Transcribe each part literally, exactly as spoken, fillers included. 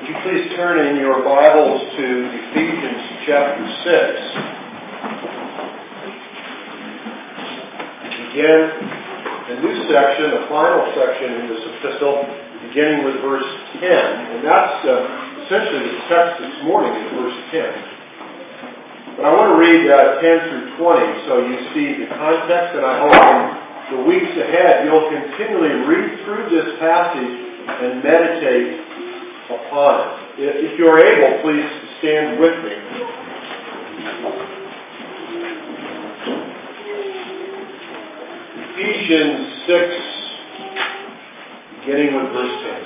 Would you please turn in your Bibles to Ephesians chapter six. Begin a new section, a final section in this epistle, beginning with verse ten. And that's uh, essentially the text this morning is verse ten. But I want to read uh, ten through twenty so you see the context, and I hope in the weeks ahead you'll continually read through this passage and meditate upon it. If you're able, please stand with me. Ephesians six, beginning with verse ten.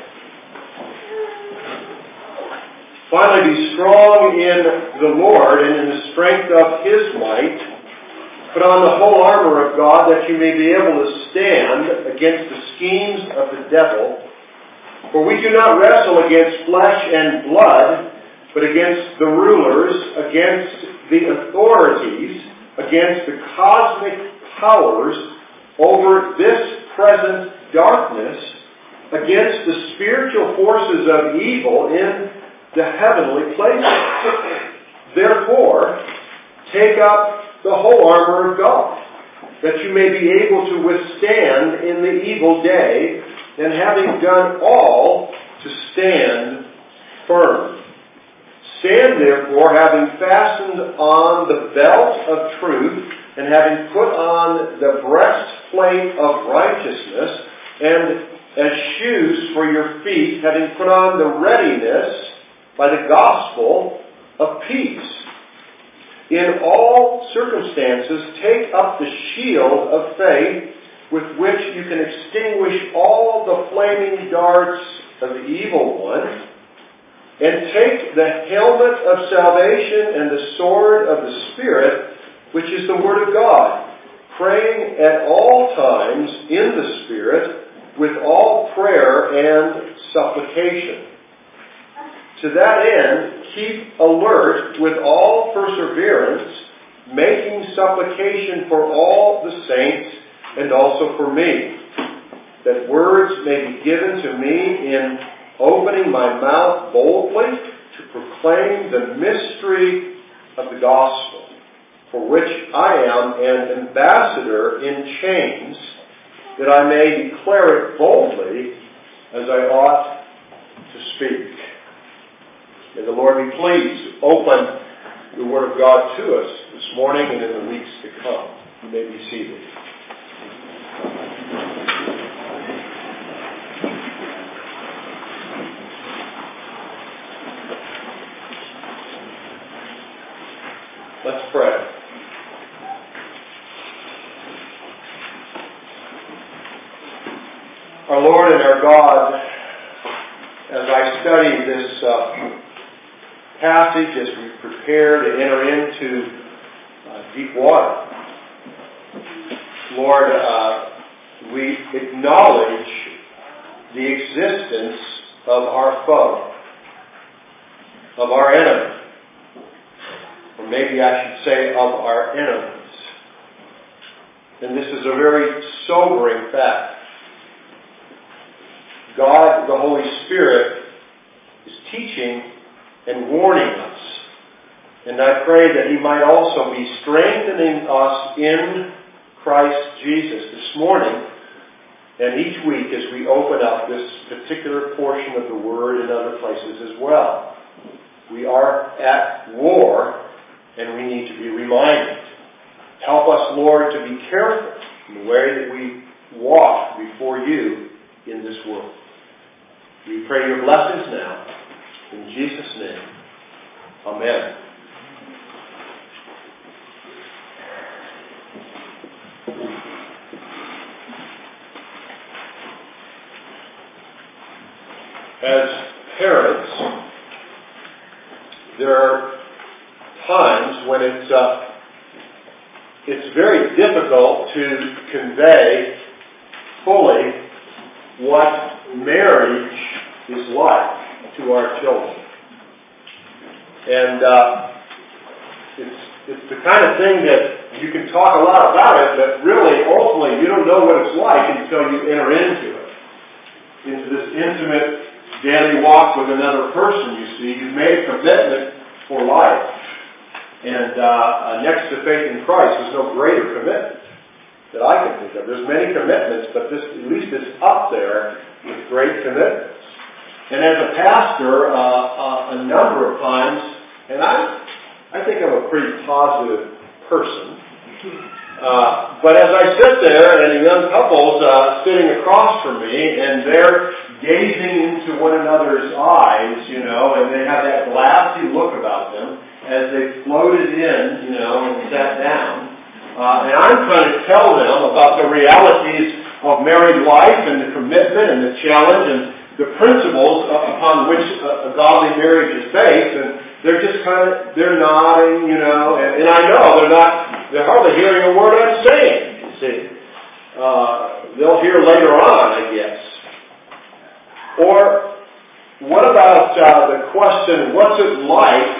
Finally, be strong in the Lord and in the strength of His might. Put on the whole armor of God that you may be able to stand against the schemes of the devil. For we do not wrestle against flesh and blood, but against the rulers, against the authorities, against the cosmic powers over this present darkness, against the spiritual forces of evil in the heavenly places. Therefore, take up the whole armor of God, that you may be able to withstand in the evil day, and having done all, to stand firm. Stand therefore, having fastened on the belt of truth, and having put on the breastplate of righteousness, and as shoes for your feet, having put on the readiness by the gospel of peace. In all circumstances, take up the shield of faith, with which you can extinguish all the flaming darts of the evil one, and take the helmet of salvation and the sword of the Spirit, which is the Word of God, praying at all times in the Spirit with all prayer and supplication. To that end, keep alert with all perseverance, making supplication for all the saints and also for me, that words may be given to me in opening my mouth boldly to proclaim the mystery of the gospel, for which I am an ambassador in chains, that I may declare it boldly as I ought to speak. May the Lord be pleased to open the Word of God to us this morning and in the weeks to come. You may be seated. Let's pray. Our Lord and our God, as I study this uh, passage, as we prepare to enter into uh, deep water, Lord, uh, we acknowledge the existence of our foe, of our enemy. Or maybe I should say of our enemies. And this is a very sobering fact. God, the Holy Spirit, is teaching and warning us. And I pray that He might also be strengthening us in Christ Jesus this morning and each week as we open up this particular portion of the Word in other places as well. We are at war, and we need to be reminded. Help us, Lord, to be careful in the way that we walk before You in this world. We pray Your blessings now. In Jesus' name, amen. As parents, there are times when it's uh, it's very difficult to convey fully what marriage is like to our children, and uh, it's it's the kind of thing that you can talk a lot about it, but really, ultimately, you don't know what it's like until you enter into it, into this intimate daily walk with another person, you see, you've made a commitment for life. And uh, next to faith in Christ, there's no greater commitment that I can think of. There's many commitments, but this at least is up there with great commitments. And as a pastor, uh, uh, a number of times, and I, I think I'm a pretty positive person. Uh, but as I sit there and a young couple's uh, sitting across from me and they're gazing into one another's eyes, you know, and they have that glassy look about them as they floated in, you know, and sat down. Uh, and I'm trying to tell them about the realities of married life and the commitment and the challenge and the principles upon which a godly marriage is based, and they're just kind of, they're nodding, you know, and, and I know they're not, they're hardly hearing a word I'm saying, you see. Uh, they'll hear later on, I guess. Or, what about uh, the question, what's it like,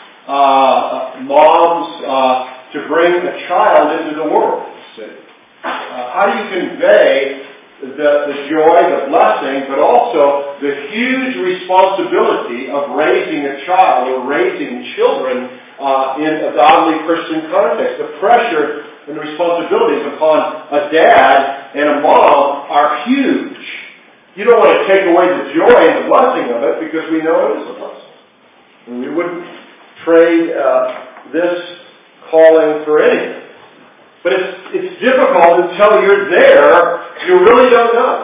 uh, moms, uh, to bring a child into the world, you see? Uh, how do you convey The, the joy, the blessing, but also the huge responsibility of raising a child or raising children uh, in a godly Christian context. The pressure and the responsibilities upon a dad and a mom are huge. You don't want to take away the joy and the blessing of it because we know it is a blessing. And we wouldn't trade uh, this calling for anything. But it's, it's difficult until you're there, you really don't know.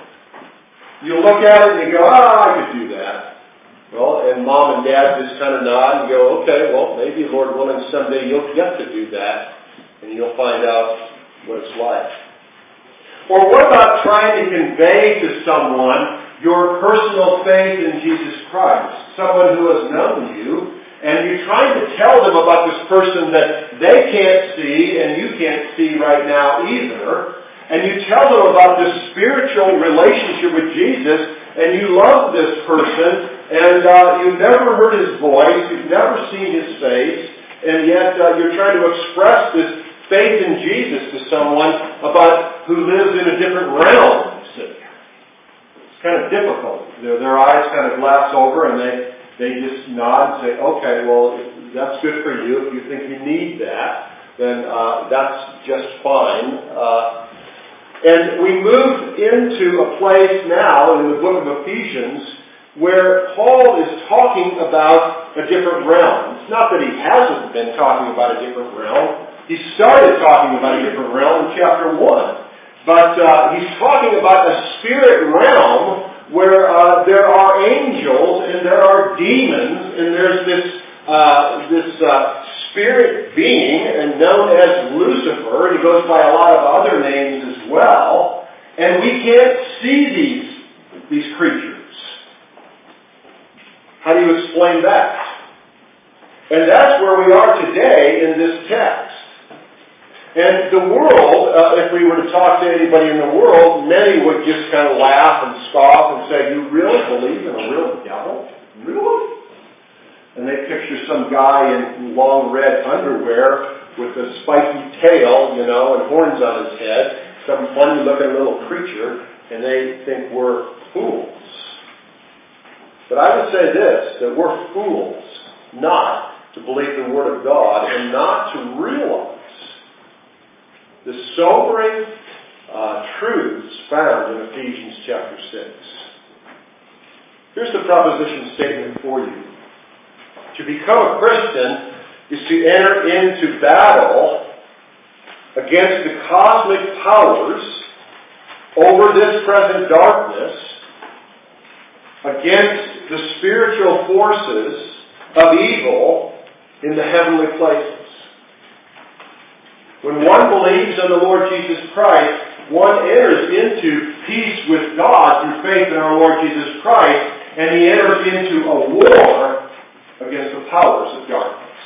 You look at it and you go, ah, I could do that. Well, and mom and dad just kind of nod and go, okay, well, maybe Lord willing someday you'll get to do that and you'll find out what it's like. Or what about trying to convey to someone your personal faith in Jesus Christ? Someone who has known you, and you're trying to tell them about this person that they can't see and you can't see right now either. And you tell them about this spiritual relationship with Jesus and you love this person and uh, you've never heard his voice, you've never seen his face, and yet uh, you're trying to express this faith in Jesus to someone about who lives in a different realm. It's kind of difficult. Their, their eyes kind of glass over and they They just nod and say, okay, well, that's good for you. If you think you need that, then uh, that's just fine. Uh, and we move into a place now in the book of Ephesians where Paul is talking about a different realm. It's not that he hasn't been talking about a different realm. He started talking about a different realm in chapter one. But uh, he's talking about a spirit realm where uh, there are angels and there are demons and there's this uh, this uh, spirit being and known as Lucifer. He goes by a lot of other names as well, and we can't see these these creatures. How do you explain that? And that's where we are today in this text. And the world, uh, if we were to talk to anybody in the world, many would just kind of laugh and scoff and say, you really believe in a real devil? Really? And they picture some guy in long red underwear with a spiky tail, you know, and horns on his head, some funny looking little creature, and they think we're fools. But I would say this, that we're fools not to believe the Word of God and not to realize the sobering uh, truths found in Ephesians chapter six. Here's the proposition statement for you. To become a Christian is to enter into battle against the cosmic powers over this present darkness, against the spiritual forces of evil in the heavenly places. When one believes in the Lord Jesus Christ, one enters into peace with God through faith in our Lord Jesus Christ, and he enters into a war against the powers of darkness.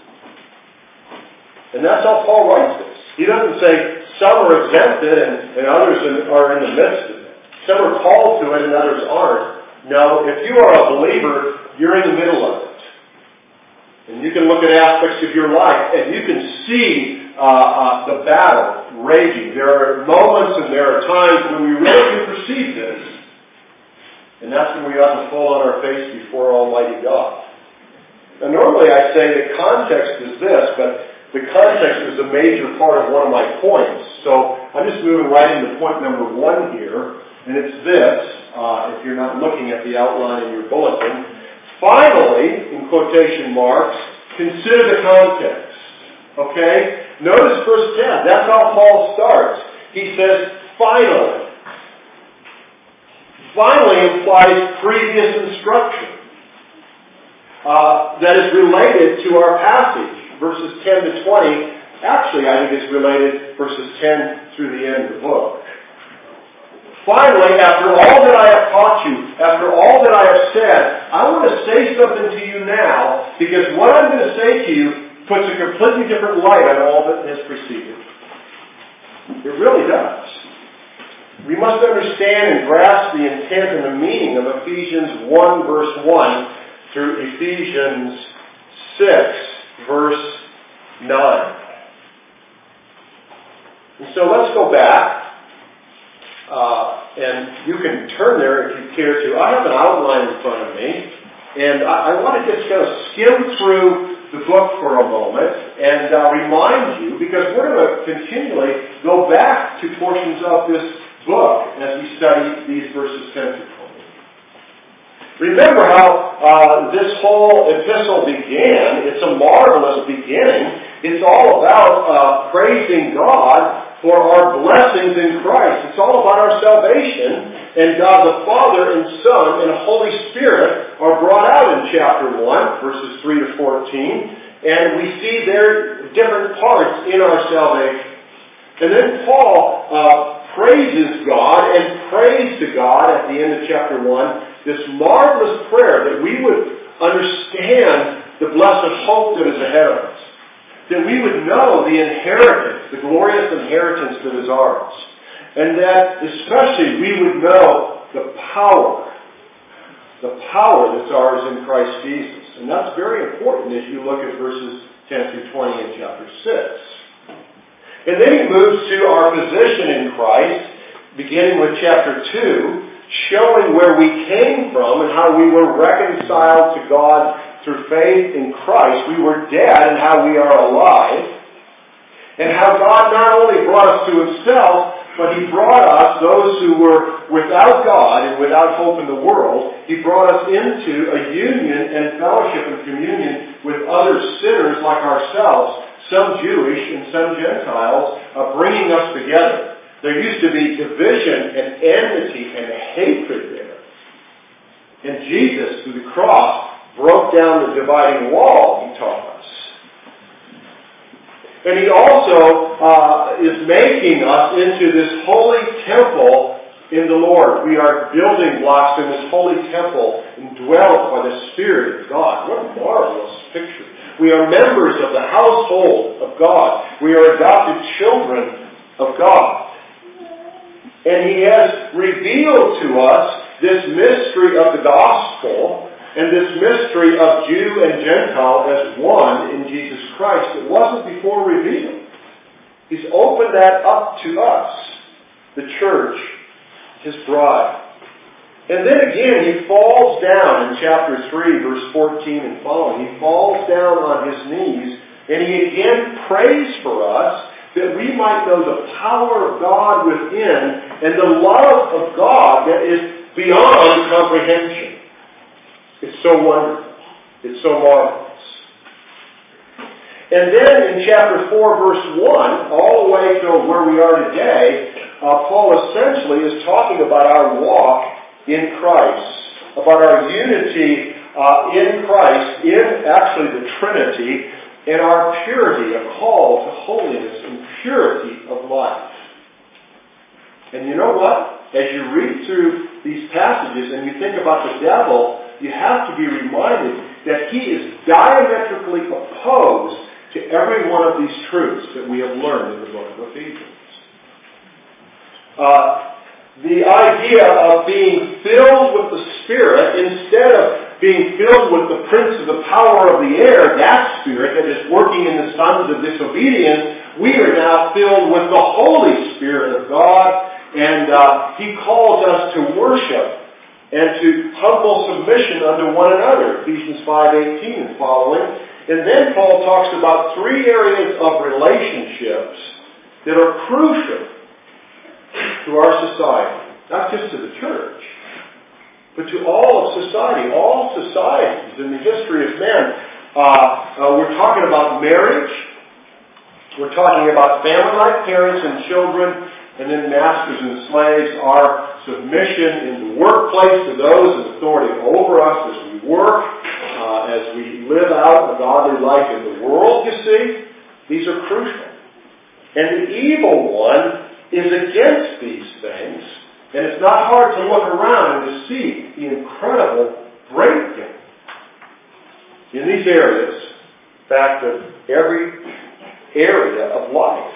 And that's how Paul writes this. He doesn't say some are exempted and, and others are in the midst of it. Some are called to it and others aren't. No, if you are a believer, you're in the middle of it. And you can look at aspects of your life and you can see Uh, uh, the battle raging. There are moments and there are times when we really do perceive this. And that's when we ought to fall on our face before Almighty God. Now normally I say the context is this, but the context is a major part of one of my points. So I'm just moving right into point number one here, and it's this, uh, if you're not looking at the outline in your bulletin. Finally, in quotation marks, consider the context. Okay? Notice verse ten. That's how Paul starts. He says, finally. Finally implies previous instruction uh, that is related to our passage, verses ten to twenty. Actually, I think it's related verses ten through the end of the book. Finally, after all that I have taught you, after all that I have said, I want to say something to you now, because what I'm going to say to you puts a completely different light on all that has preceded. It really does. We must understand and grasp the intent and the meaning of Ephesians one, verse one, through Ephesians six, verse nine. And so let's go back, uh, and you can turn there if you care to. I have an outline in front of me, and I, I want to just kind of skim through the book for a moment and uh, remind you, because we're going to continually go back to portions of this book as we study these verses ten to twenty. Remember how uh, this whole epistle began. It's a marvelous beginning. It's all about uh, praising God for our blessings in Christ. It's all about our salvation. And God the Father and Son and Holy Spirit are brought out in chapter one, verses three to fourteen. And we see their different parts in our salvation. And then Paul uh, praises God and prays to God at the end of chapter one, this marvelous prayer that we would understand the blessed hope that is ahead of us. That we would know the inheritance, the glorious inheritance that is ours. And that especially we would know the power, the power that's ours in Christ Jesus. And that's very important as you look at verses ten through twenty in chapter six. And then he moves to our position in Christ, beginning with chapter two, showing where we came from and how we were reconciled to God through faith in Christ. We were dead and how we are alive. And how God not only brought us to himself, but he brought us, those who were without God and without hope in the world, he brought us into a union and fellowship and communion with other sinners like ourselves, some Jewish and some Gentiles, uh, bringing us together. There used to be division and enmity and hatred there. And Jesus, through the cross, broke down the dividing wall, he taught us. And he also uh, is making us into this holy temple in the Lord. We are building blocks in this holy temple indwelt by the Spirit of God. What a marvelous picture. We are members of the household of God. We are adopted children of God. And he has revealed to us this mystery of the gospel and this mystery of Jew and Gentile as one in Jesus Christ. It wasn't before revealed. He's opened that up to us, the church, his bride. And then again, he falls down in chapter three, verse fourteen and following. He falls down on his knees, and he again prays for us that we might know the power of God within and the love of God that is beyond comprehension. It's so wonderful. It's so marvelous. And then in chapter four, verse one, all the way to where we are today, uh, Paul essentially is talking about our walk in Christ, about our unity uh, in Christ, in actually the Trinity, and our purity, a call to holiness and purity of life. And you know what? As you read through these passages and you think about the devil, you have to be reminded that he is diametrically opposed to every one of these truths that we have learned in the book of Ephesians. Uh, the idea of being filled with the Spirit instead of being filled with the prince of the power of the air, that spirit that is working in the sons of disobedience, we are now filled with the Holy Spirit of God, and uh, he calls us to worship and to humble submission unto one another, Ephesians five eighteen and following. And then Paul talks about three areas of relationships that are crucial to our society, not just to the church, but to all of society, all societies in the history of men. Uh, uh, we're talking about marriage, we're talking about family life, parents and children, and then masters and slaves, our submission in the workplace to those in authority over us as we work, uh, as we live out a godly life in the world, you see. These are crucial. And the evil one is against these things, and it's not hard to look around and to see the incredible breakdown in these areas, in fact, of every area of life.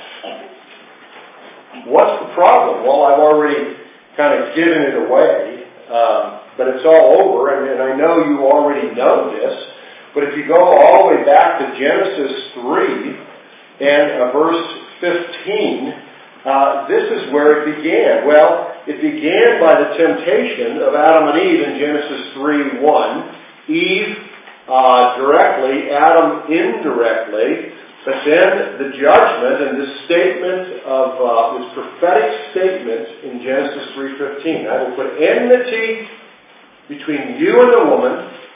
What's the problem? Well, I've already kind of given it away, um, but it's all over, and, and I know you already know this, but if you go all the way back to Genesis three and uh, verse fifteen, uh, this is where it began. Well, it began by the temptation of Adam and Eve in Genesis three one. Eve uh, directly, Adam indirectly. But then the judgment and this statement of uh, this prophetic statement in Genesis three fifteen. I will put enmity between you and the woman,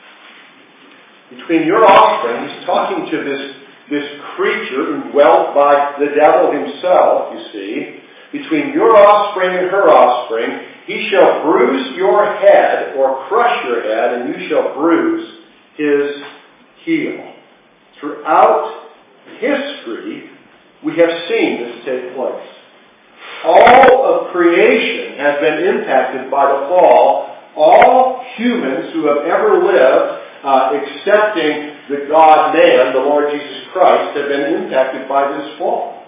between your offspring. He's talking to this, this creature indwelt by the devil himself, you see. Between your offspring and her offspring, he shall bruise your head or crush your head, and you shall bruise his heel. Throughout history, we have seen this take place. All of creation has been impacted by the fall. All humans who have ever lived, uh, accepting the God-man, the Lord Jesus Christ, have been impacted by this fall.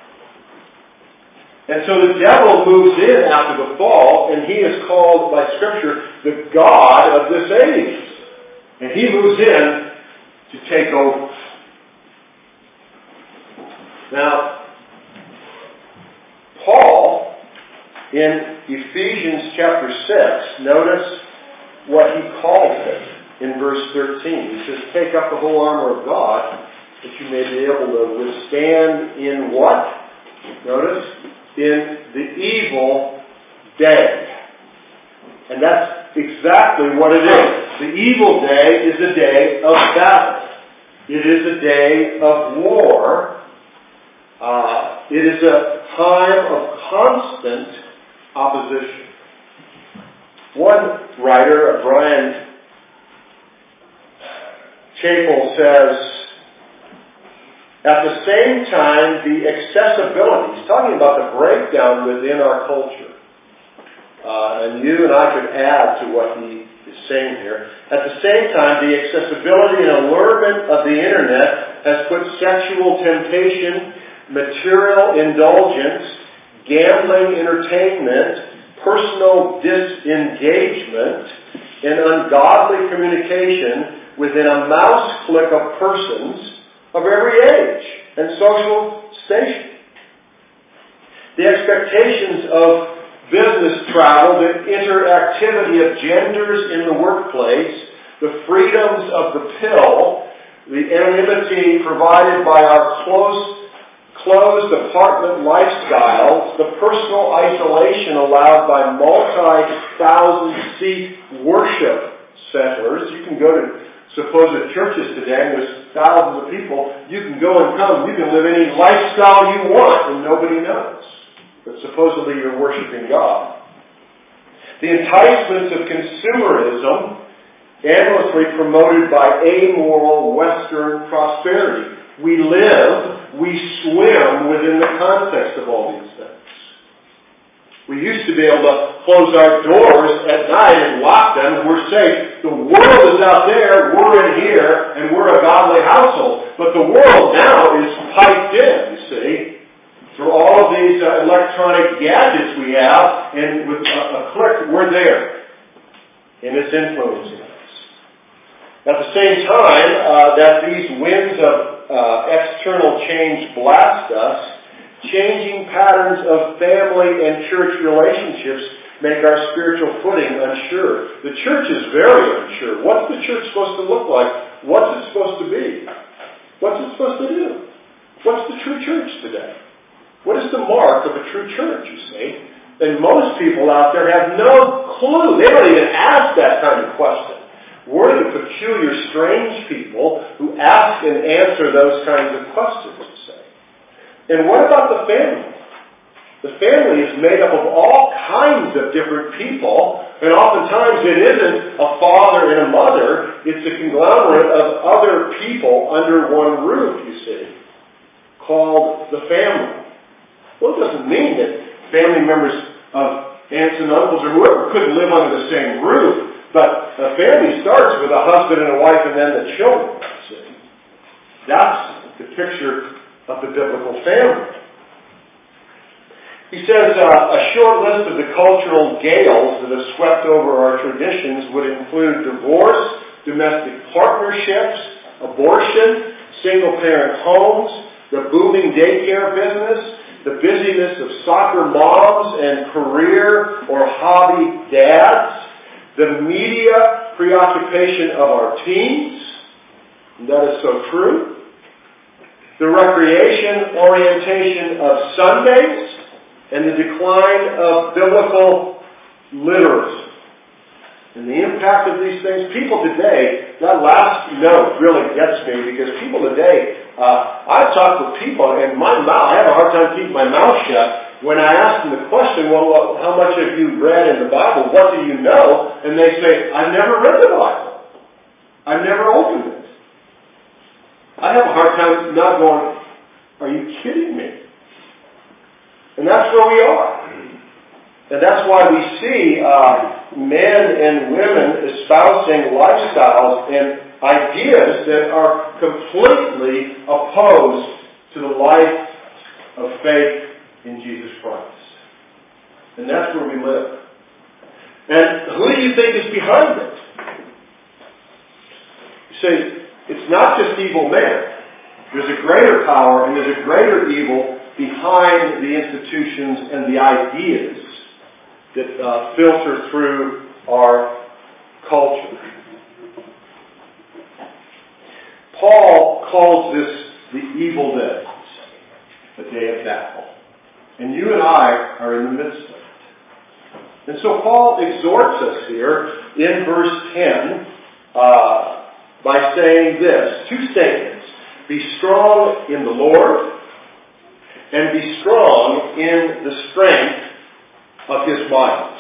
And so the devil moves in after the fall, and he is called by Scripture the God of this age. And he moves in to take over. Now, Paul, in Ephesians chapter six, notice what he calls it in verse thirteen. He says, take up the whole armor of God, that you may be able to withstand in what? Notice, in the evil day. And that's exactly what it is. The evil day is a day of battle. It is a day of war. Uh, it is a time of constant opposition. One writer, Brian Chappell, says, at the same time, the accessibility, he's talking about the breakdown within our culture. Uh, and you and I could add to what he is saying here. At the same time, the accessibility and allurement of the internet has put sexual temptation, material indulgence, gambling entertainment, personal disengagement, and ungodly communication within a mouse click of persons of every age and social station. The expectations of business travel, the interactivity of genders in the workplace, the freedoms of the pill, the anonymity provided by our close closed apartment lifestyles, the personal isolation allowed by multi-thousand seat worship centers. You can go to supposed churches today, and there's thousands of people. You can go and come. You can live any lifestyle you want, and nobody knows. But supposedly you're worshiping God. The enticements of consumerism, endlessly promoted by amoral Western prosperity. We live, we swim within the context of all these things. We used to be able to close our doors at night and lock them, and we're safe. The world is out there, we're in here, and we're a godly household. But the world now is piped in, you see, through all of these uh, electronic gadgets we have, and with a, a click, we're there. And it's influencing us. At the same time uh, that these winds of Uh, external change blast us, changing patterns of family and church relationships make our spiritual footing unsure. The church is very unsure. What's the church supposed to look like? What's it supposed to be? What's it supposed to do? What's the true church today? What is the mark of a true church, you see? And most people out there have no clue. They don't even ask that kind of question. We're the peculiar, strange people who ask and answer those kinds of questions, you say. And what about the family? The family is made up of all kinds of different people, and oftentimes it isn't a father and a mother, it's a conglomerate of other people under one roof, you see, called the family. Well, it doesn't mean that family members of aunts and uncles or whoever couldn't live under the same roof, but a family starts with a husband and a wife and then the children, you see. That's the picture of the biblical family. He says uh, a short list of the cultural gales that have swept over our traditions would include divorce, domestic partnerships, abortion, single-parent homes, the booming daycare business, the busyness of soccer moms and career or hobby dads, the media preoccupation of our teens, and that is so true, the recreation orientation of Sundays, and the decline of biblical literacy. And the impact of these things, people today, that last note really gets me, because people today, uh, I talk with people, and my mouth, I have a hard time keeping my mouth shut when I ask them the question, well, how much have you read in the Bible? What do you know? And they say, I've never read the Bible. I've never opened it. I have a hard time not going, are you kidding me? And that's where we are. And that's why we see uh, men and women espousing lifestyles and ideas that are completely opposed to the life of faith in Jesus Christ. And that's where we live. And who do you think is behind it? You say, it's not just evil men. There's a greater power and there's a greater evil behind the institutions and the ideas that uh, filter through our culture. Paul calls this the evil days, the day of battle. And you and I are in the midst of it. And so Paul exhorts us here in verse ten uh, by saying this, two statements. Be strong in the Lord, and be strong in the strength of His might.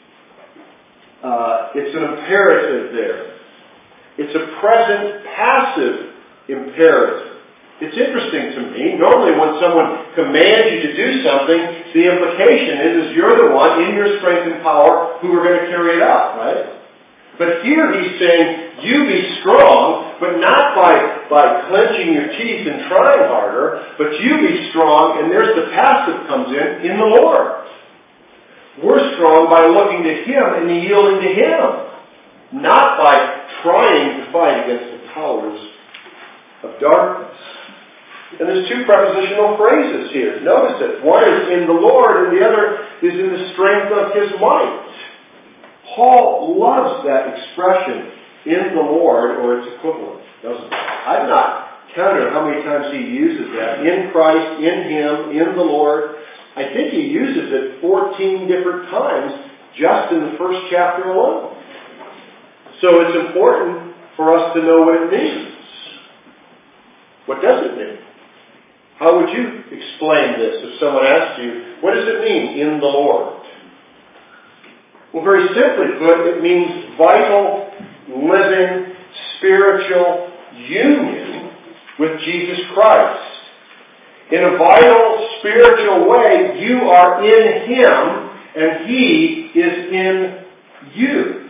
Uh, it's an imperative there. It's a present passive imperative. It's interesting to me. Normally when someone commands you to do something, the implication is, is you're the one in your strength and power who are going to carry it out, right? But here he's saying, you be strong, but not by, by clenching your teeth and trying harder, but you be strong, and there's the passive comes in, in the Lord. We're strong by looking to Him and yielding to Him, not by trying to fight against the powers of darkness. And there's two prepositional phrases here. Notice it. One is in the Lord, and the other is in the strength of His might. Paul loves that expression, in the Lord, or its equivalent, doesn't he? I've not counted how many times he uses that. In Christ, in Him, in the Lord. I think he uses it fourteen different times just in the first chapter alone. So it's important for us to know what it means. What does it mean? How would you explain this if someone asked you, what does it mean, in the Lord? Well, very simply put, it means vital, living, spiritual union with Jesus Christ. In a vital, spiritual way, you are in Him and He is in you.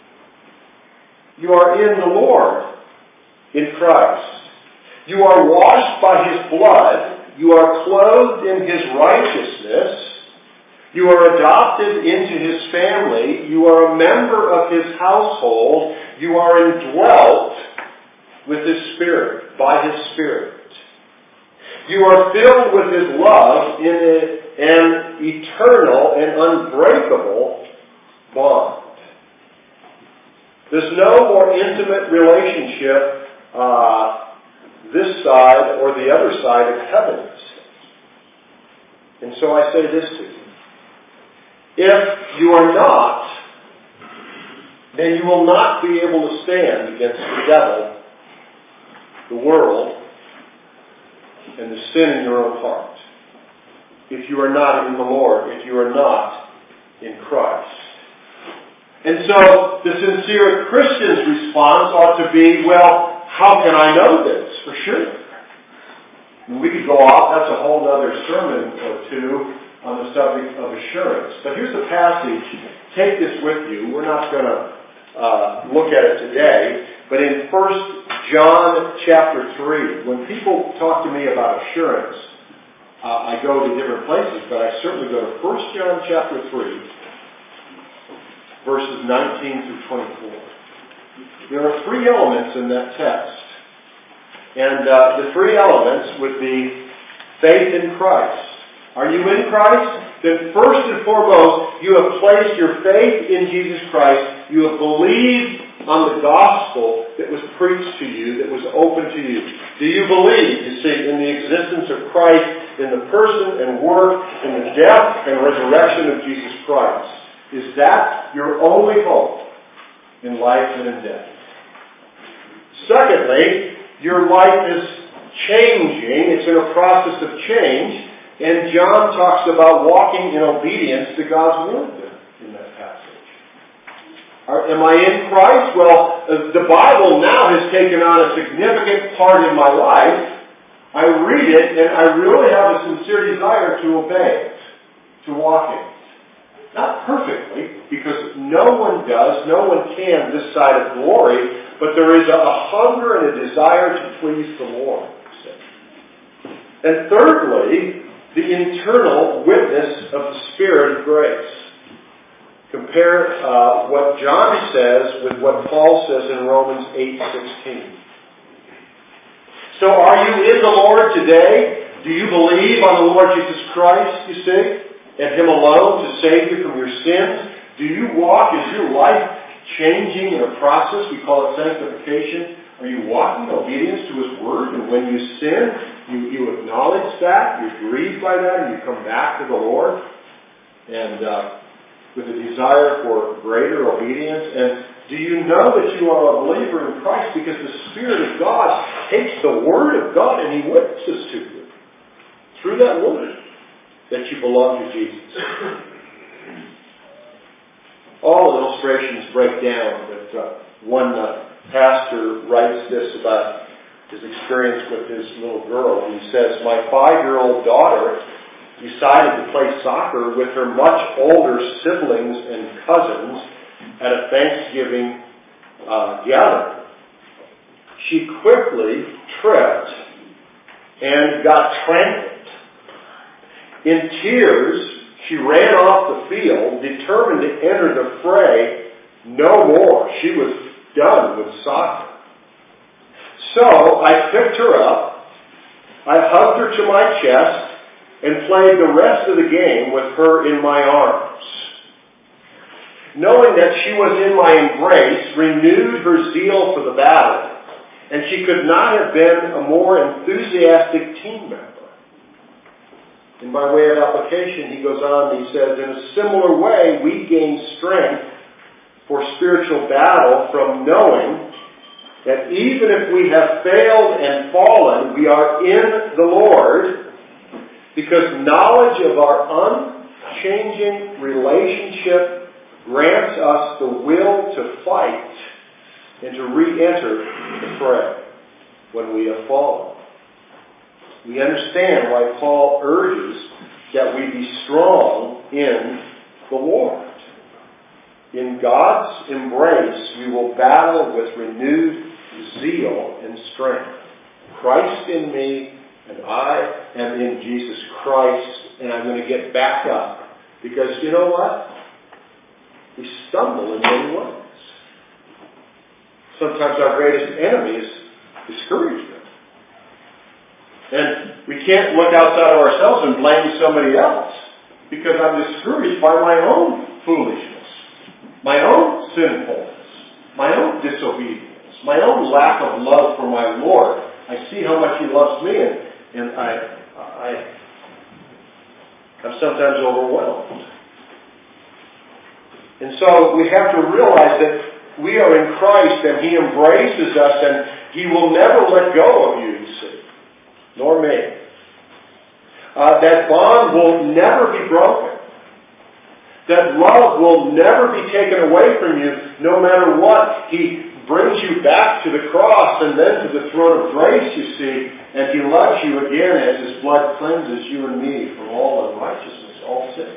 You are in the Lord, in Christ. You are washed by His blood. You are clothed in His righteousness. You are adopted into His family. You are a member of His household. You are indwelt with His Spirit, by His Spirit. You are filled with His love in an eternal and unbreakable bond. There's no more intimate relationship uh, this side or the other side of heaven. And so I say this to you. If you are not, then you will not be able to stand against the devil, the world, and the sin in your own heart. If you are not in the Lord, if you are not in Christ. And so the sincere Christian's response ought to be, well, how can I know this for sure? And we could go off, that's a whole other sermon or two on the subject of assurance. But here's the passage. Take this with you. We're not going to uh, look at it today. But in First John chapter three, when people talk to me about assurance, uh, I go to different places, but I certainly go to First John chapter three, verses nineteen through twenty-four. There are three elements in that text. And uh, the three elements would be faith in Christ. Are you in Christ? Then first and foremost, you have placed your faith in Jesus Christ. You have believed on the gospel that was preached to you, that was open to you. Do you believe, you see, in the existence of Christ, in the person and work, in the death and resurrection of Jesus Christ? Is that your only hope in life and in death? Secondly, your life is changing. It's in a process of change. And John talks about walking in obedience to God's word in that passage. Are, am I in Christ? Well, the Bible now has taken on a significant part in my life. I read it and I really have a sincere desire to obey it, to walk in it. Not perfectly, because no one does, no one can this side of glory, but there is a, a hunger and a desire to please the Lord. And thirdly, the internal witness of the Spirit of grace. Compare uh, what John says with what Paul says in Romans eight sixteen. So are you in the Lord today? Do you believe on the Lord Jesus Christ, you see? And Him alone to save you from your sins? Do you walk? Is your life changing in a process? We call it sanctification. Are you walking in obedience to His Word? And when you sin, you, you acknowledge that, you're grieved by that, and you come back to the Lord, and uh, with a desire for greater obedience. And do you know that you are a believer in Christ because the Spirit of God takes the Word of God and He witnesses to you through that Word that you belong to Jesus? All illustrations break down, but uh, one uh, pastor writes this about his experience with his little girl. He says, my five-year-old daughter decided to play soccer with her much older siblings and cousins at a Thanksgiving uh, gathering. She quickly tripped and got trampled. In tears, she ran off the field, determined to enter the fray no more. She was done with soccer. So I picked her up, I hugged her to my chest, and played the rest of the game with her in my arms. Knowing that she was in my embrace renewed her zeal for the battle, and she could not have been a more enthusiastic team member. And by way of application, he goes on and he says, in a similar way, we gain strength for spiritual battle from knowing that even if we have failed and fallen, we are in the Lord, because knowledge of our unchanging relationship grants us the will to fight and to re-enter the fray when we have fallen. We understand why Paul urges that we be strong in the Lord. In God's embrace, we will battle with renewed zeal and strength. Christ in me, and I am in Jesus Christ, and I'm going to get back up. Because you know what? We stumble in many ways. Sometimes our greatest enemy is discouragement. And we can't look outside of ourselves and blame somebody else, because I'm discouraged by my own foolishness. my own sinfulness, my own disobedience, my own lack of love for my Lord. I see how much He loves me, and, and I, I, I'm sometimes overwhelmed. And so we have to realize that we are in Christ, and He embraces us, and He will never let go of you, you see, nor me. Uh, that bond will never be broken. That love will never be taken away from you, no matter what. He brings you back to the cross and then to the throne of grace, you see, and He loves you again as His blood cleanses you and me from all unrighteousness, all sin.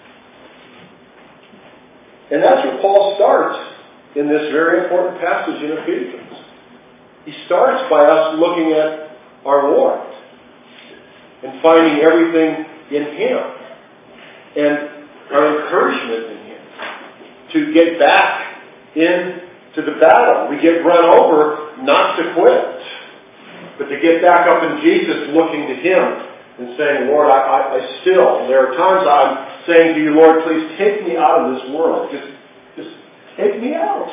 And that's where Paul starts in this very important passage in Ephesians. He starts by us looking at our Lord and finding everything in Him and our encouragement in Him to get back into the battle. We get run over not to quit, but to get back up in Jesus, looking to Him and saying, Lord, I, I, I still, there are times I'm saying to you, Lord, please take me out of this world. Just, just take me out.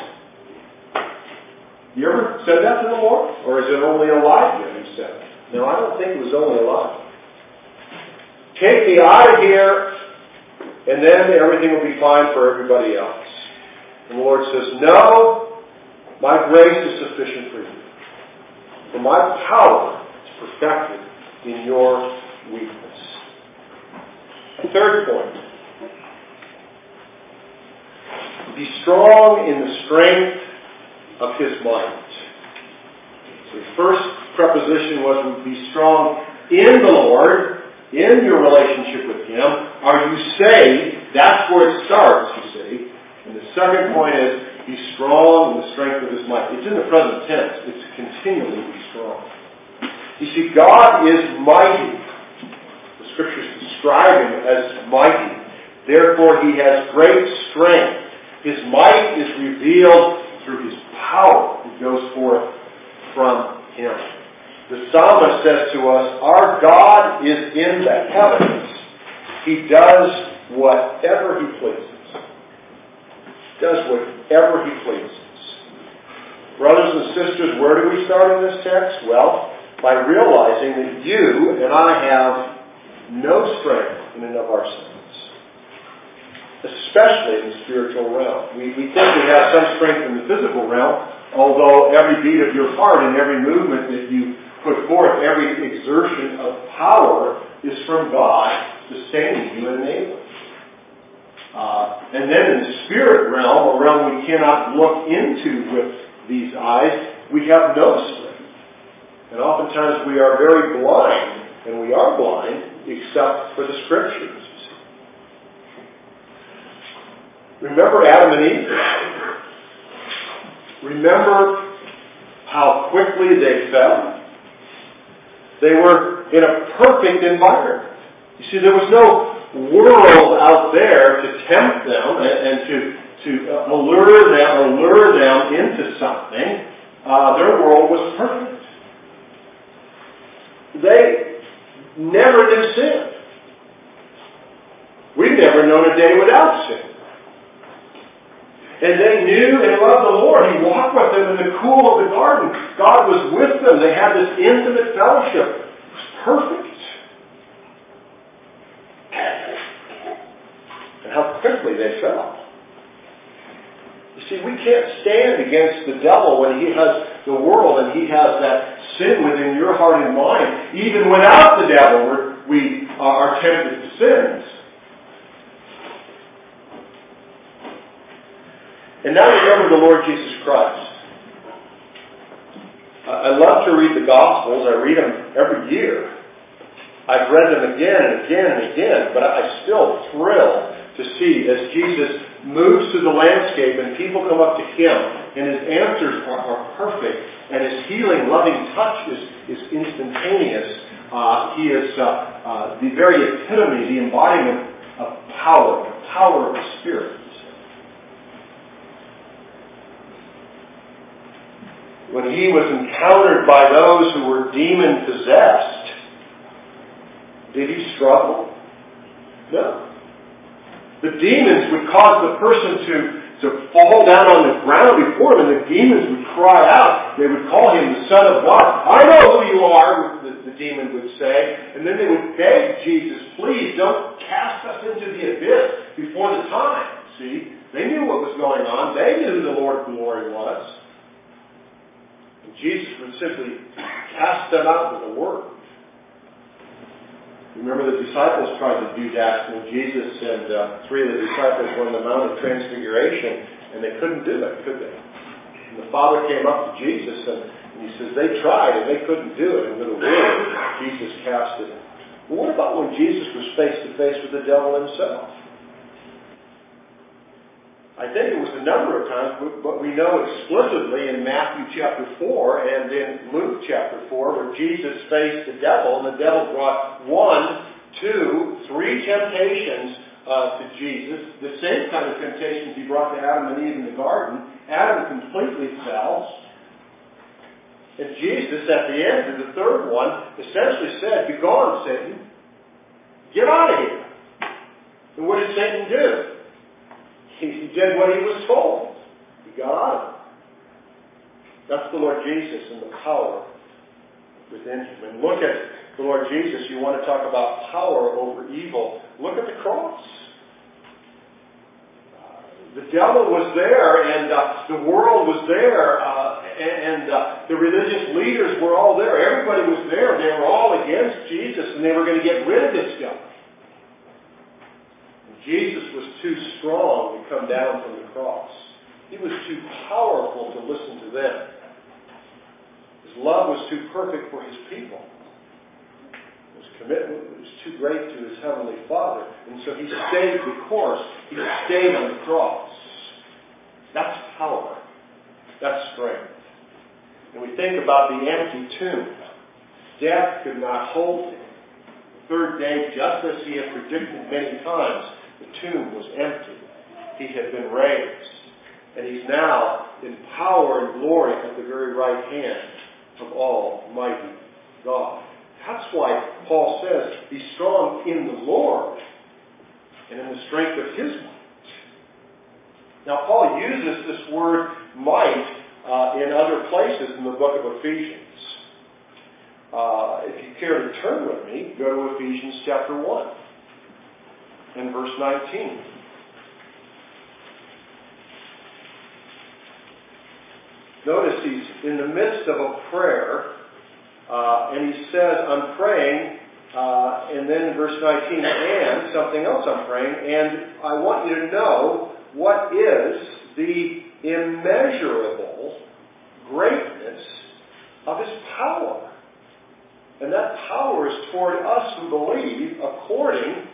You ever said that to the Lord? Or is it only Elijah who said it? No, I don't think it was only Elijah. Take me out of here, and then everything will be fine for everybody else. And the Lord says, no, my grace is sufficient for you. For my power is perfected in your weakness. A third point. Be strong in the strength of His might. So the first preposition was be strong in the Lord, in your relationship with Him. Are you saved? That's where it starts, you see. And the second point is be strong in the strength of His might. It's in the present tense. It's continually be strong. You see, God is mighty. The Scriptures describe Him as mighty. Therefore, He has great strength. His might is revealed through His power that goes forth from Him. The psalmist says to us, our God is in the heavens. He does whatever He pleases. Does whatever He pleases. Brothers and sisters, where do we start in this text? Well, by realizing that you and I have no strength in and of ourselves, especially in the spiritual realm. We, we think we have some strength in the physical realm, although every beat of your heart and every movement that you put forth, every exertion of power is from God, sustaining you and enabling. Uh, and then in the spirit realm, a realm we cannot look into with these eyes, we have no strength. And oftentimes we are very blind, and we are blind, except for the Scriptures. Remember Adam and Eve? Remember how quickly they fell? They were in a perfect environment. You see, there was no world out there to tempt them and, and to, to allure them or lure them into something. Uh, their world was perfect. They never knew sin. We've never known a day without sin. And they knew and loved the Lord. He walked with them in the cool of the garden. God was with them. They had this intimate fellowship. It was perfect. And how quickly they fell. You see, we can't stand against the devil when he has the world and he has that sin within your heart and mind. Even without the devil, we're, we are tempted to sin. And now remember the Lord Jesus Christ. I love to read the Gospels. I read them every year. I've read them again and again and again, but I still thrill to see as Jesus moves through the landscape and people come up to Him and His answers are, are perfect and His healing, loving touch is, is instantaneous. Uh, he is uh, uh, the very epitome, the embodiment of power, the power of the Spirit. When He was encountered by those who were demon-possessed, did He struggle? No. The demons would cause the person to, to fall down on the ground before him, and the demons would cry out. They would call him the Son of God. I know who you are, the, the demon would say. And then they would beg Jesus, please don't cast us into the abyss before the time. See, they knew what was going on. They knew who the Lord of glory was. And Jesus would simply cast them out with a word. Remember, the disciples tried to do that when Jesus and uh, three of the disciples were on the Mount of Transfiguration, and they couldn't do it, could they? And the Father came up to Jesus, and, and he says, they tried, and they couldn't do it. And with a word, Jesus cast it. Well, what about when Jesus was face-to-face with the devil himself? I think it was a number of times, but we know explicitly in Matthew chapter four and in Luke chapter four where Jesus faced the devil, and the devil brought one, two, three temptations uh, to Jesus. The same kind of temptations he brought to Adam and Eve in the garden. Adam completely fell. And Jesus, at the end of the third one, essentially said, "Begone, Satan. Get out of here." And what did Satan do? He did what he was told. He got out of it. That's the Lord Jesus and the power within him. And look at the Lord Jesus. You want to talk about power over evil. Look at the cross. Uh, the devil was there, and uh, the world was there, uh, and, and uh, the religious leaders were all there. Everybody was there. They were all against Jesus, and they were going to get rid of this guy. Jesus was too strong to come down from the cross. He was too powerful to listen to them. His love was too perfect for his people. His commitment was too great to his heavenly Father. And so he stayed the course. He stayed on the cross. That's power. That's strength. And we think about the empty tomb. Death could not hold him. The third day, just as he had predicted many times, the tomb was empty. He had been raised. And he's now in power and glory at the very right hand of Almighty God. That's why Paul says, be strong in the Lord and in the strength of his might. Now, Paul uses this word might uh, in other places in the book of Ephesians. Uh, if you care to turn with me, go to Ephesians chapter one. In verse nineteen. Notice he's in the midst of a prayer, uh, and he says, I'm praying, uh, and then in verse nineteen, and something else I'm praying, and I want you to know what is the immeasurable greatness of his power. And that power is toward us who believe according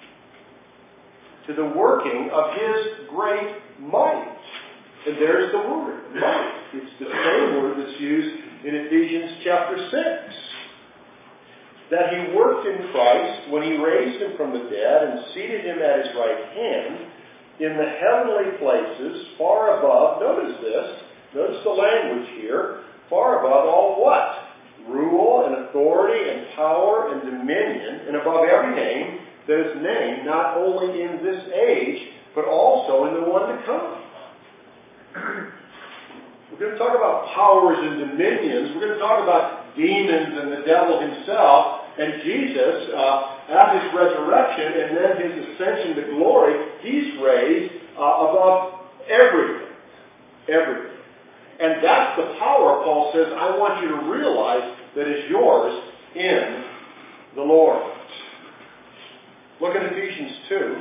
to the working of his great might. And there's the word, might. It's the same word that's used in Ephesians chapter six. That he worked in Christ when he raised him from the dead and seated him at his right hand in the heavenly places, far above, notice this, notice the language here, far above all what? Rule and authority and power and dominion, and above every name that is named, not only in this age, but also in the one to come. We're going to talk about powers and dominions. We're going to talk about demons and the devil himself. And Jesus, uh, at his resurrection and then his ascension to glory, he's raised uh, above everything. Everything. And that's the power, Paul says, I want you to realize that is yours in the Lord. Look at Ephesians two,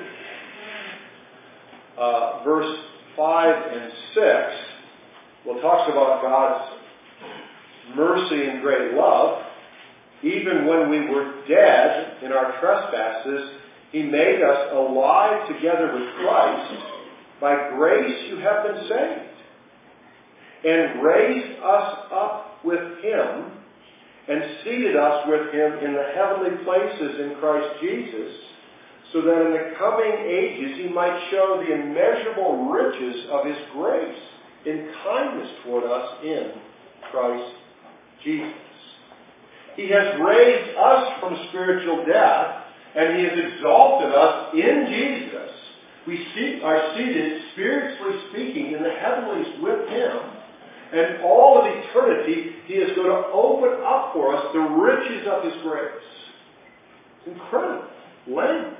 uh, verse five and six. Well, it talks about God's mercy and great love. Even when we were dead in our trespasses, he made us alive together with Christ. By grace you have been saved. And raised us up with him and seated us with him in the heavenly places in Christ Jesus, so that in the coming ages he might show the immeasurable riches of his grace in kindness toward us in Christ Jesus. He has raised us from spiritual death, and he has exalted us in Jesus, We see, are seated, spiritually speaking, in the heavenlies with Him. And all of eternity, He is going to open up for us the riches of His grace. It's incredible language.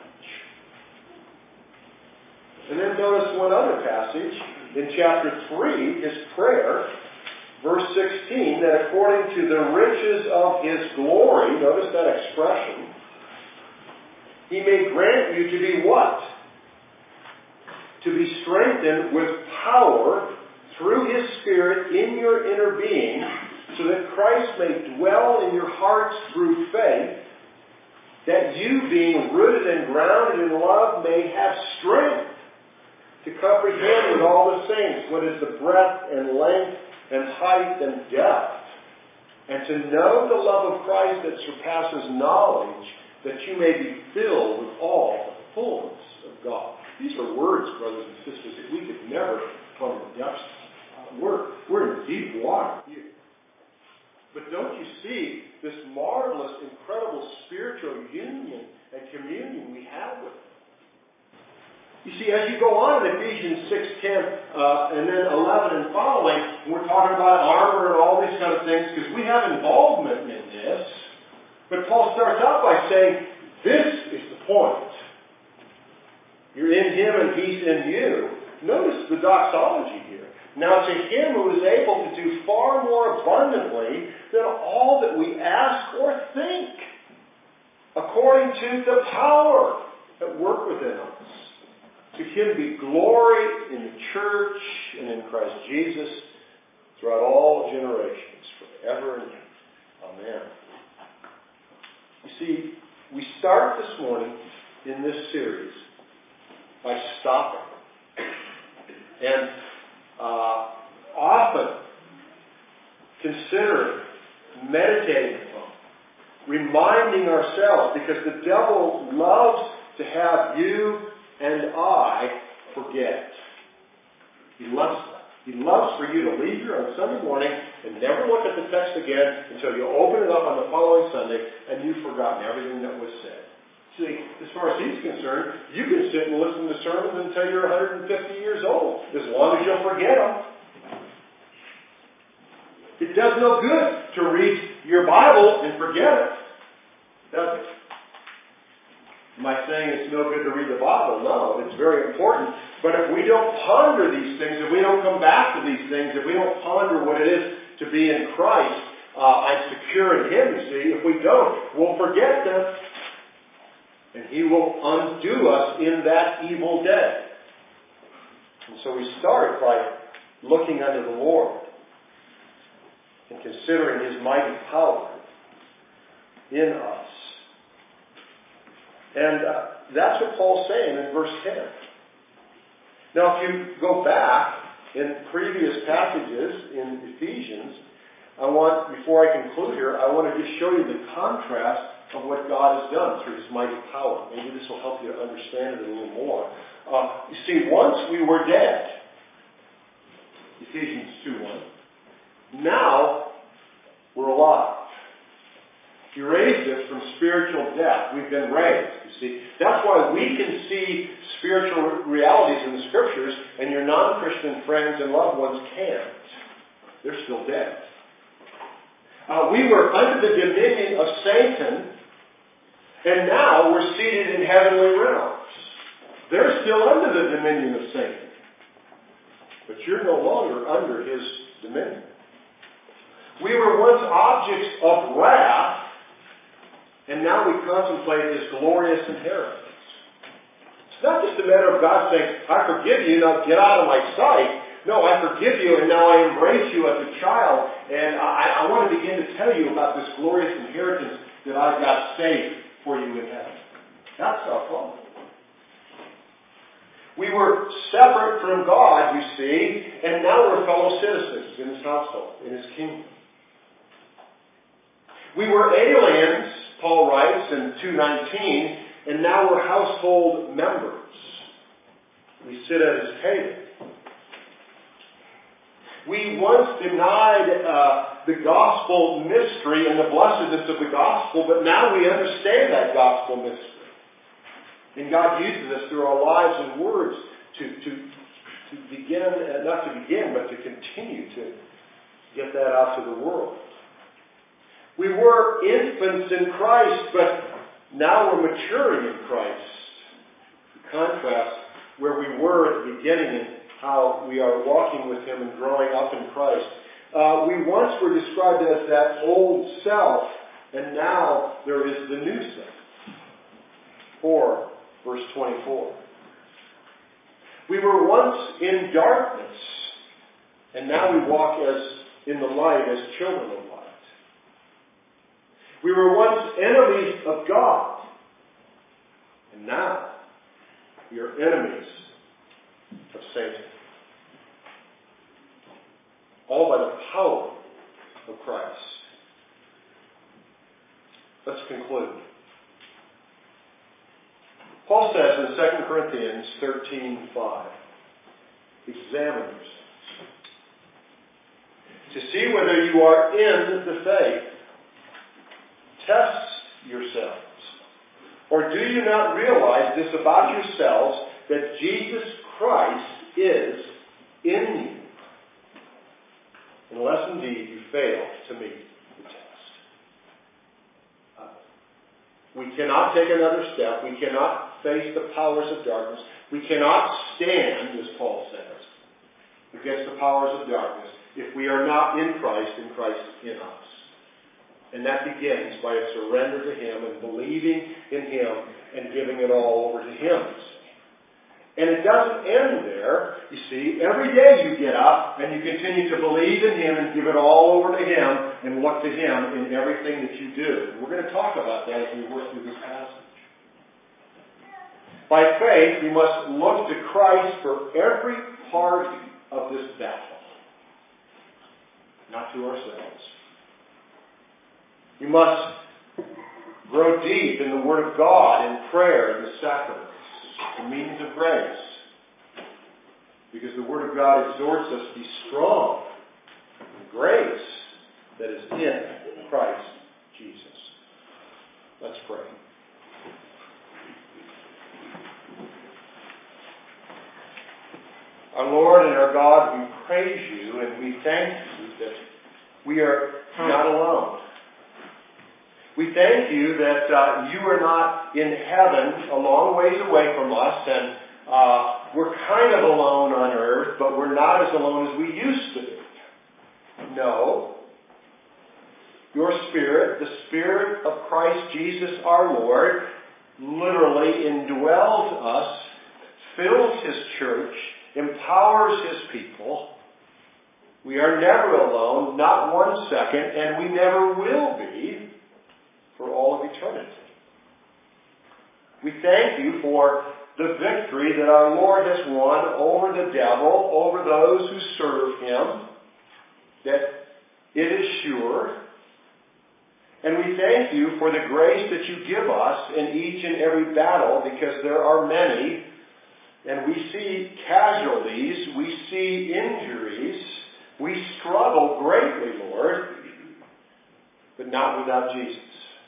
And then notice one other passage in chapter three, His prayer, verse sixteen, that according to the riches of His glory, notice that expression, He may grant you to be what? To be strengthened with power through His Spirit in your inner being, so that Christ may dwell in your hearts through faith, that you, being rooted and grounded in love, may have strength to comprehend with all the saints what is the breadth and length and height and depth, and to know the love of Christ that surpasses knowledge, that you may be filled with all the fullness of God. These are words, brothers and sisters, that we could never come to the depths of. We're, we're in deep water here. But don't you see this marvelous, incredible spiritual union and communion we have with Him? You see, as you go on in Ephesians six ten uh, and then eleven and following, we're talking about armor and all these kind of things because we have involvement in this. But Paul starts out by saying, this is the point. You're in Him and He's in you. Notice the doxology here. Now to Him who is able to do far more abundantly than all that we ask or think, according to the power at work within us. To Him be glory in the church and in Christ Jesus throughout all generations, forever and ever. Amen. You see, we start this morning in this series by stopping and uh, often considering, meditating upon, reminding ourselves, because the devil loves to have you and I forget. He loves that. He loves for you to leave here on Sunday morning and never look at the text again until you open it up on the following Sunday and you've forgotten everything that was said. See, as far as he's concerned, you can sit and listen to sermons until you're one hundred fifty years old, as long as you'll forget them. It does no good to read your Bible and forget it, does it? Am I saying it's no good to read the Bible? No, it's very important. But if we don't ponder these things, if we don't come back to these things, if we don't ponder what it is to be in Christ uh, and secure in Him, you see, if we don't, we'll forget them. And He will undo us in that evil day. And so we start by looking unto the Lord and considering His mighty power in us. And uh, that's what Paul's saying in verse ten. Now, if you go back in previous passages in Ephesians, I want, before I conclude here, I want to just show you the contrast of what God has done through His mighty power. Maybe this will help you to understand it a little more. Uh, you see, once we were dead, Ephesians two one, now we're alive. He raised us from spiritual death. We've been raised, you see. That's why we can see spiritual realities in the Scriptures, and your non-Christian friends and loved ones can't. They're still dead. Uh, we were under the dominion of Satan, and now we're seated in heavenly realms. They're still under the dominion of Satan. But you're no longer under his dominion. We were once objects of wrath, and now we contemplate His glorious inheritance. It's not just a matter of God saying, I forgive you, now get out of my sight. No, I forgive you, and now I embrace you as a child, and I, I want to begin to tell you about this glorious inheritance that I've got saved for you in heaven. That's our problem. We were separate from God, you see, and now we're fellow citizens in His household, in His kingdom. We were aliens, Paul writes in two nineteen, and now we're household members. We sit at His table. We once denied uh, the gospel mystery and the blessedness of the gospel, but now we understand that gospel mystery. And God uses us through our lives and words to, to, to begin, uh, not to begin, but to continue to get that out to the world. We were infants in Christ, but now we're maturing in Christ. Contrast where we were at the beginning and how we are walking with Him and growing up in Christ. Uh, we once were described as that old self, and now there is the new self. four, verse twenty-four. We were once in darkness, and now we walk as in the light, as children of light. We were once enemies of God, and now we are enemies of Satan. All by the power of Christ. Let's conclude. Paul says in Second Corinthians thirteen five, examine yourselves to see whether you are in the faith. Test yourselves. Or do you not realize this about yourselves, that Jesus Christ is in you? Unless indeed you fail to meet the test. Uh, we cannot take another step. We cannot face the powers of darkness. We cannot stand, as Paul says, against the powers of darkness if we are not in Christ and Christ in us. And that begins by a surrender to Him and believing in Him and giving it all over to Him. And it doesn't end there. You see, every day you get up and you continue to believe in Him and give it all over to Him and look to Him in everything that you do. And we're going to talk about that as we work through this passage. By faith, we must look to Christ for every part of this battle. Not to ourselves. You must grow deep in the Word of God, in prayer, in the sacraments, the means of grace. Because the Word of God exhorts us to be strong in the grace that is in Christ Jesus. Let's pray. Our Lord and our God, we praise You and we thank You that we are not alone. We thank You that uh, You are not in heaven, a long ways away from us, and uh, we're kind of alone on earth, but we're not as alone as we used to be. No. Your Spirit, the Spirit of Christ Jesus our Lord, literally indwells us, fills His church, empowers His people. We are never alone, not one second, and we never will be for all of eternity. We thank You for the victory that our Lord has won over the devil, over those who serve Him, that it is sure. And we thank You for the grace that You give us in each and every battle, because there are many, and we see casualties, we see injuries, we struggle greatly, Lord, but not without Jesus.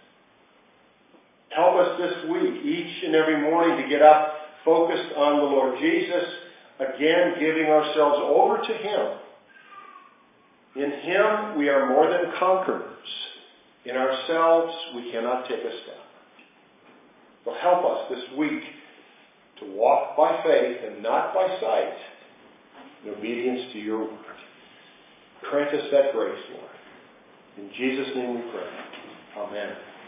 Help us this week, each and every morning, to get up focused on the Lord Jesus, again giving ourselves over to Him. In Him we are more than conquerors. In ourselves we cannot take a step. So help us this week to walk by faith and not by sight, in obedience to Your word. Grant us that grace, Lord. In Jesus' name we pray. Amen.